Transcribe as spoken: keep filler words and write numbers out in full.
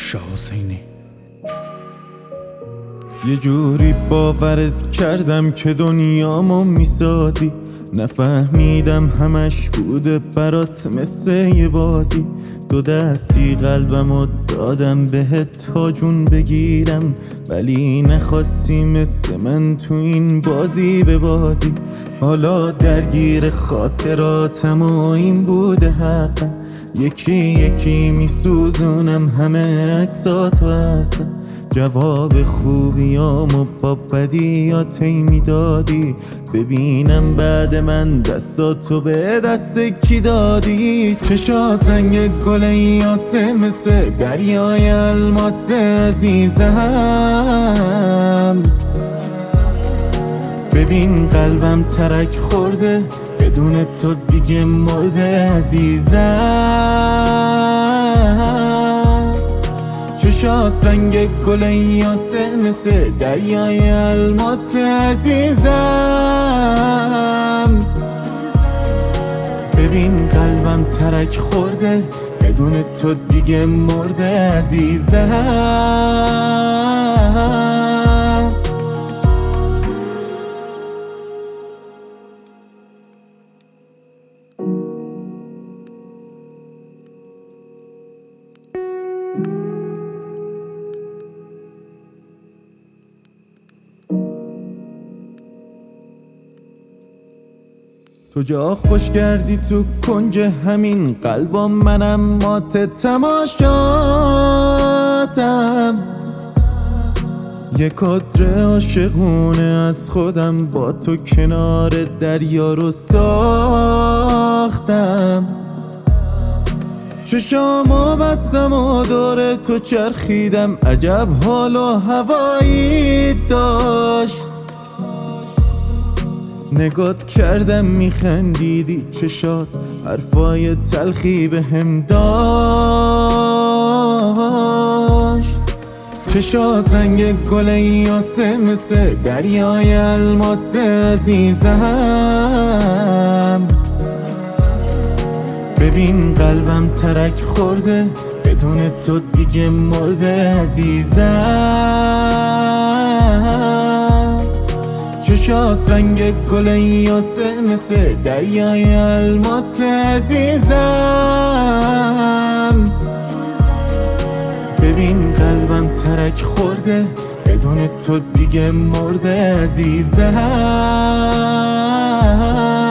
شاه حسینی. یه جوری باورت کردم که دنیامو میسازی، نفهمیدم همش بوده برات مثل یه بازی. دو دستی قلبمو دادم بهت تا جون بگیرم، ولی نخواستی مثل من تو این بازی به بازی. حالا درگیر خاطراتم و این بوده حقا، یکی یکی میسوزونم همه عکساتو هستم. جواب خوبیامو با بدیات هی میدادی، ببینم بعد من دستاتو به دست کی دادی. چشات رنگ گل یاسه مثل دریای الماس عزیزم، ببین قلبم ترک خورده بدون تو دیگه مرده عزیزم. چشات رنگ گل یاسه مثل دریای الماس عزیزم، ببین قلبم ترک خورده بدون تو دیگه مرده عزیزم. تو جا خوش کردی تو کنج همین قلبم، منم مات تماشاتم. یه کادر عاشقونه از خودم با تو کنار دریا رو ساختم. چشامو بستم و دور تو چرخیدم، عجب حال و هوایی داشت. نگات کردم میخندیدی، چشات حرفای تلخی به هم داشت. چشات رنگ گل یاسه مثل دریای الماس عزیزم، ببین قلبم ترک خورده بدون تو دیگه مرده عزیزم. چشات رنگ گل یاسه مثل دریای الماس عزیزم، ببین قلبم ترک خورده بدون تو دیگه مرده عزیزم.